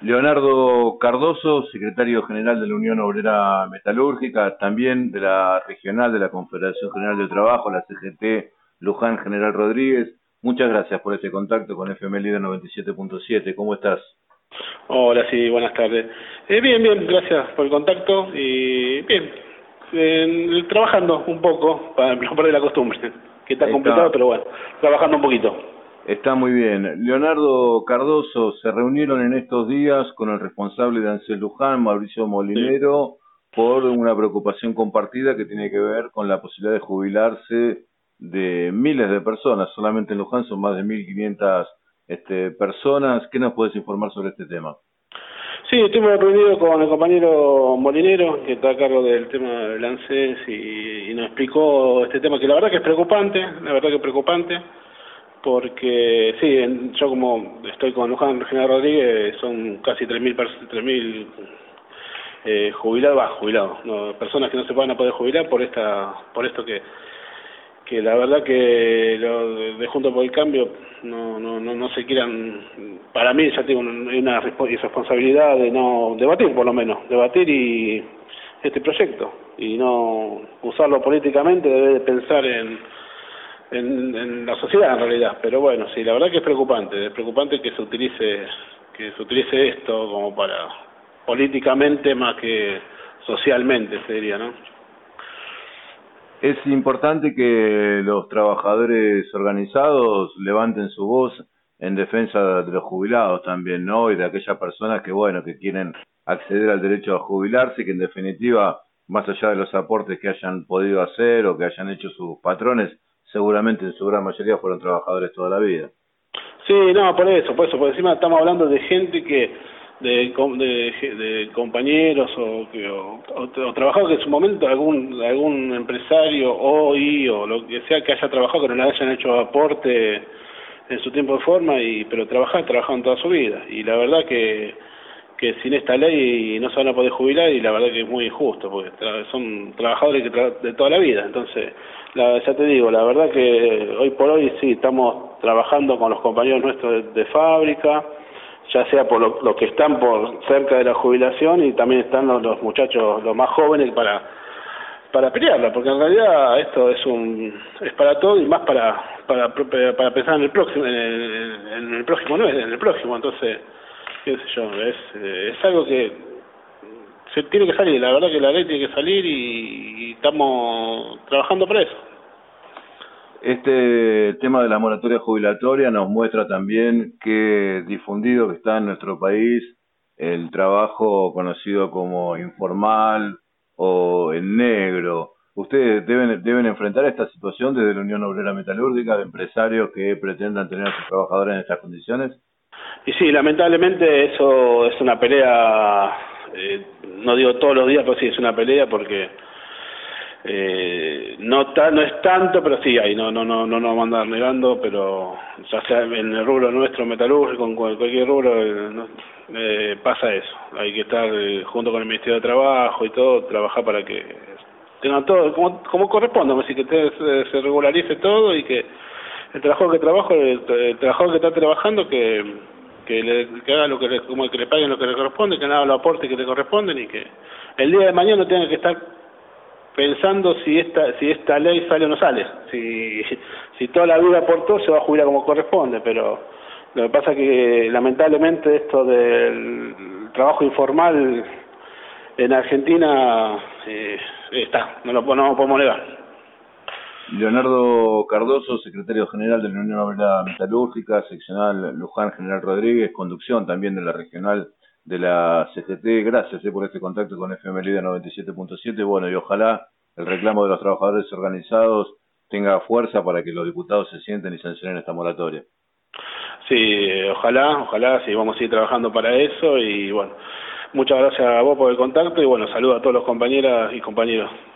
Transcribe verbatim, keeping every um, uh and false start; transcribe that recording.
Leonardo Cardoso, secretario general de la Unión Obrera Metalúrgica, también de la regional de la Confederación General del Trabajo, la C G T Luján General Rodríguez. Muchas gracias por este contacto con F M Líder noventa y siete punto siete. ¿Cómo estás? Hola, sí, buenas tardes. Eh, bien, bien, gracias por el contacto y bien, eh, trabajando un poco para no perder la costumbre, que está, está complicado, pero bueno, trabajando un poquito. Está muy bien. Leonardo Cardoso, se reunieron en estos días con el responsable de ANSES Luján, Mauricio Molinero, sí, por una preocupación compartida que tiene que ver con la posibilidad de jubilarse de miles de personas. Solamente en Luján son más de mil quinientas este, personas. ¿Qué nos puedes informar sobre este tema? Sí, estuvimos reunidos con el compañero Molinero, que está a cargo del tema del ANSES, y, y nos explicó este tema, que la verdad que es preocupante, la verdad que es preocupante, porque sí, en, yo como estoy con Luján General Rodríguez, son casi tres mil eh, jubilados, bah, jubilados, no, personas que no se van a poder jubilar por esta, por esto que que la verdad que lo de, de Juntos por el Cambio no no no no se quieran, para mí ya tengo una responsabilidad de no debatir, por lo menos debatir y este proyecto y no usarlo políticamente, debe de pensar en, en en la sociedad en realidad. Pero bueno, sí, la verdad que es preocupante, es preocupante que se utilice que se utilice esto como para políticamente más que socialmente, se diría, ¿no? Es importante que los trabajadores organizados levanten su voz en defensa de los jubilados también, ¿no? Y de aquellas personas que, bueno, que quieren acceder al derecho a jubilarse, que en definitiva, más allá de los aportes que hayan podido hacer o que hayan hecho sus patrones, seguramente en su gran mayoría fueron trabajadores toda la vida. Sí, no, por eso, por eso, por encima estamos hablando de gente que De, de, de compañeros o, que, o, o, o trabajadores que en su momento algún algún empresario hoy o lo que sea que haya trabajado, que no le hayan hecho aporte en su tiempo de forma, y pero trabajar, trabajaron toda su vida, y la verdad que que sin esta ley no se van a poder jubilar, y la verdad que es muy injusto, porque tra son trabajadores que tra de toda la vida. Entonces, la, ya te digo, la verdad que hoy por hoy sí, estamos trabajando con los compañeros nuestros de, de fábrica, ya sea por lo, lo que están por cerca de la jubilación, y también están los, los muchachos, los más jóvenes, para para pelearla, porque en realidad esto es un es para todo, y más para para para pensar en el próximo, en el, en el próximo no en el próximo. Entonces, qué sé yo, es es algo que se tiene que salir, la verdad que la ley tiene que salir, y, y estamos trabajando para eso. Este tema de la moratoria jubilatoria nos muestra también que difundido que está en nuestro país el trabajo conocido como informal o en negro. Ustedes deben deben enfrentar esta situación desde la Unión Obrera Metalúrgica, de empresarios que pretendan tener a sus trabajadores en estas condiciones. Y sí, lamentablemente eso es una pelea, eh, no digo todos los días, pero sí es una pelea, porque Eh, no ta, no es tanto, pero sí hay, no no no no nos vamos a andar negando, pero ya sea en el rubro nuestro metalúrgico, en cualquier rubro, eh, no, eh, pasa eso. Hay que estar eh, junto con el Ministerio de Trabajo y todo, trabajar para que tengan todo como como corresponde, así que te, se, se regularice todo, y que el trabajador que trabaja, el, el trabajador que está trabajando, que que, le, que haga lo que le, como que le paguen lo que le corresponde, que haga los aportes que le corresponden, y que el día de mañana no tenga que estar pensando si esta si esta ley sale o no sale. Si si toda la vida aportó, se va a jubilar como corresponde, pero lo que pasa es que lamentablemente esto del trabajo informal en Argentina eh, está, no lo, no lo podemos negar. Leonardo Cardoso, secretario general de la Unión Obrera Metalúrgica, seccional Luján General Rodríguez, conducción también de la regional de la C G T. Gracias eh, por este contacto con F M Líder noventa y siete punto siete. Bueno, y ojalá el reclamo de los trabajadores organizados tenga fuerza para que los diputados se sienten y sancionen esta moratoria. Sí, ojalá, ojalá, sí, vamos a ir trabajando para eso, y bueno, muchas gracias a vos por el contacto, y bueno, saludos a todos los compañeras y compañeros.